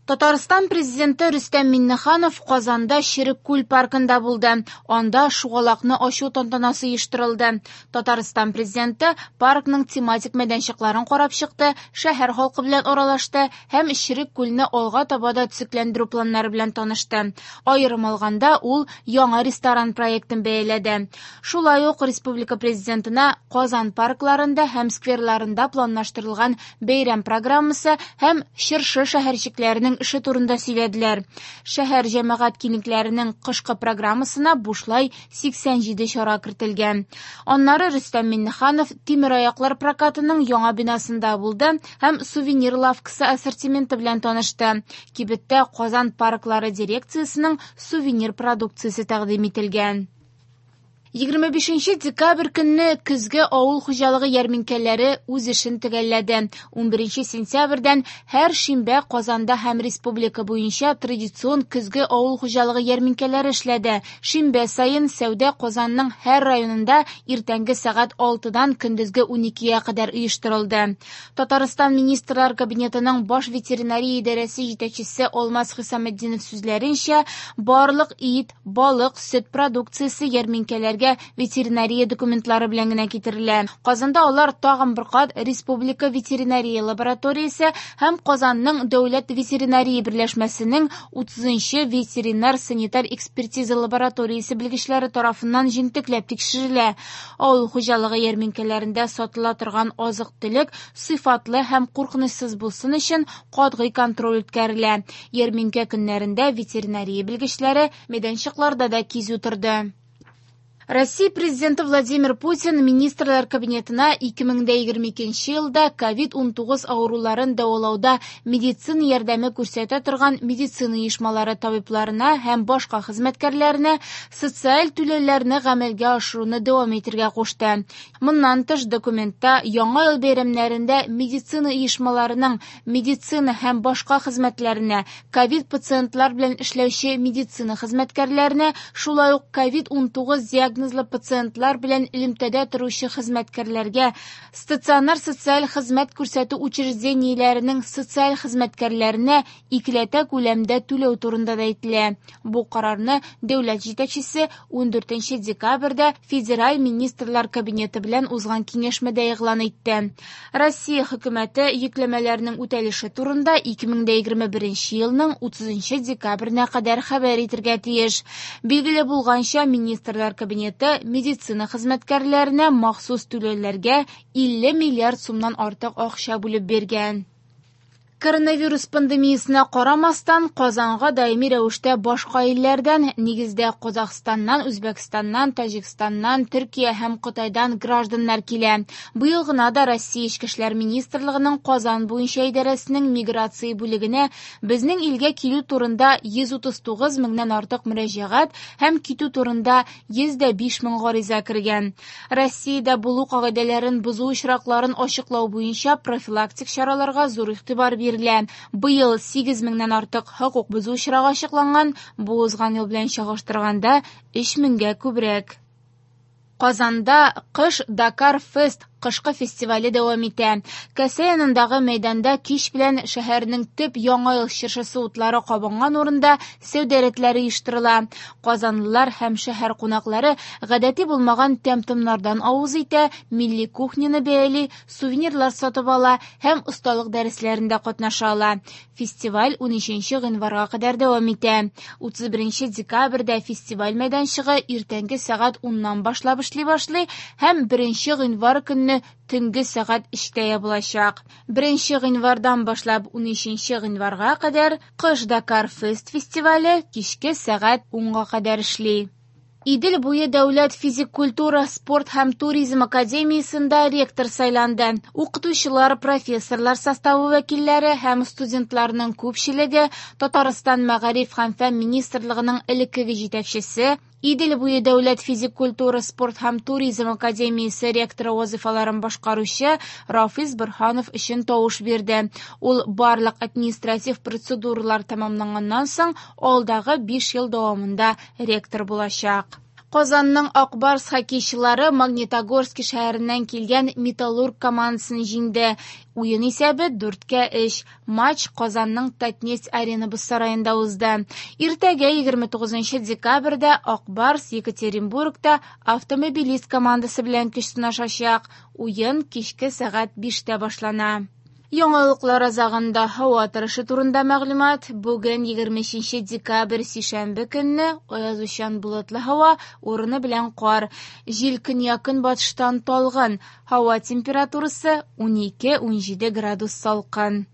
Татарстан президенты Рөстәм Миңнеханов Казанда Ширек күл паркында булды. Анда шугалакны ачу тантанасы оештырылды. Татарстан президенты паркның тематик мәйданчыкларын карап чыкты, шәһәр халкы белән аралашты һәм Ширек күлне алга таба да төзекләндерү планнары белән танышты. Аерым алганда ул яңа ресторан проектын бәяләде. Шулай ук республика президентына Казан паркларында һәм скверларында планлаштырылган бәйрәм программасы һәм Чыршы шәһәрчекләренең эше турында сөйләделәр. Шәһәр җәмәгать киңлекләренең кышкы программасына бушлай 87 чара кертелгән. Аннары Рөстәм Миңнеханов тимер аяклар прокатының яңа бинасында булды һәм сувенир лавкасы ассортименты белән танышты. Кибеттә Казан парклары дирекциясенең сувенир продукциясе тәкъдим ителгән. 25 декабрь көнне көзге авыл хуҗалыгы ярминкәләре үз эшен төгәлләде. 11 сентябрьдән һәр шимбә Казанда һәм республика буенча традицион көзге авыл хуҗалыгы ярминкәләре эшләде. Шимбә саен сәүдә Казанның һәр районында иртәнге сәгать 6-дан көндезге 12-гә кадәр оештырылды. Татарстан министрлар кабинетының баш ветеринария идарәсе җитәкчесе Алмаз Хисаметдинов сүзләренчә, барлык ит, балык, сөт продукциясе ярминкәләргә ветеринария документлары белән генә китерелә. Казанда алар тагын бер кат республика ветеринария лабораториясе һәм Казанның дәүләт ветеринария берләшмәсенең 30-нчы ветеринар-санитар экспертиза лабораториясе белгечләре тарафыннан җентекләп тикшерелә. Авыл хуҗалыгы ярминкәләрендә сатыла торган азык-төлек сыйфатлы һәм куркынычсыз булсын өчен катгый контроль үткәрелә. Ярминкә көннәрендә ветеринария белгечләре мәйданчыкларда да кизү торды. Россия президенты Владимир Путин министрлар кабинетына 2022 елда COVID-19 авыруларын дәвалауда медицина ярдәме күрсәтә торган медицина оешмалары табибларына һәм башка хезмәткәрләренә социаль түләүләрне гамәлгә ашыруны дәвам итәргә кушты. Моннан тыш документта яңа ел бәйрәмнәрендә медицина оешмаларының медицина һәм башка хезмәтләренә, COVID пациентлар белән эшләүче медицина хезмәткәрләренә, шулай ук COVID-19 диагнозлы пациентлар белән элемтәдә торучы хезмәткәрләргә, стационар социаль хезмәт күрсәтү учреждениеләренең социаль хезмәткәрләренә икеләтә күләмдә түләү турында да әйтелә. Бу карарны дәүләт җитәкчесе 14 декабрьдә федераль министрлар кабинеты белән узган киңәшмәдә игълан итте. Россия хөкүмәте йөкләмәләренең үтәлеше турында 2021 елның 30 декабренә кадәр хәбәр итәргә тиеш. Билгеле булганча, министрлар кабинеты медицина хезмәткәрләренә махсус түләүләргә 50 миллиард сумнан артык акча бүлеп биргән. Коронавирус пандемиясына карамастан, Казанга даими рәвештә башка илләрдән, нигездә Казакъстаннан, Үзбәкстаннан, Таҗикстаннан, Төркия һәм Кытайдан гражданнар килә. Быел гына да Россия Ичке эшләр министрлыгының Казан буенча идарәсенең миграция бүлегенә безнең илгә килү турында 139 меңнән артык мөрәҗәгать һәм китү турында 105 мең гариза кергән. Россиядә булу кагыйдәләрен бозу очракларын ачыклау буенча профилактик чараларга зур игътибар бирелә. Быел 8 меңнән артык хокук бозу очрагы ачыкланган, бу узган ел белән чагыштырганда 3 меңгә күбрәк. Казанда кыш Дакар Фест кышкы фестивале дәвам итә. Кәсә янындагы мәйданда кич белән шәһәрнең төп яңа ел чыршысы утлары кабынган урында сәүдә рәтләре оештырыла. Казанлылар һәм шәһәр кунаклары гадәти булмаган тәм-томнардан авыз итә, милли кухняны бәяли, сувенирлар сатып ала һәм осталык дәресләрендә катнаша ала. Фестиваль 13 гыйнварга кадәр дәвам итә. 31 декабрьдә фестиваль мәйданчыгы иртәнге сәгать 10-нан башлап эшли һәм 1 гыйнвар көнне төнге сәгать 3-тә ябылачак. 1 гыйнвардан башлап 13 гыйнварга кадәр Кыш Дакар Фест фестивале кичке сәгать 10-га кадәр эшли. Идел буе дәүләт физик культура, спорт һәм туризм академиясында ректор сайланды. Укытучылар, профессорлар составы вәкилләре һәм студентларның күпчелеге Татарстан мәгариф һәм фән министрлыгының элеккеге җитәкчесе, Идел буе дәүләт физик культура, спорт һәм туризм академиясе ректоры вазифаларын башкаручы Рафис Борһанов өчен тавыш бирде. Ул барлык административ процедуралар тәмамланганнан соң алдагы 5 ел дәвамында ректор булачак. Казанның Акбарс хоккейчылары Магнитогорск шәһәреннән килгән Металлург командасын җиңде. Уен исәбе 4-3. Матч Казанның Татнефть-Арена сараенда узды. Иртәгә 29 декабрьдә Акбарс Екатеринбургта Автомобилист командасы белән көч сынашачак. Уен кичке сәгать 5-тә башлана. Яңалыклар азагында һава торышы турында мәгълүмат. Бүген 23 декабрь сишәмбе көнне аязучан болытлы һава, урыны белән кар. Җил көньяк-көнбатыштан талгын. Һава температурасы 12-17 градус салкын.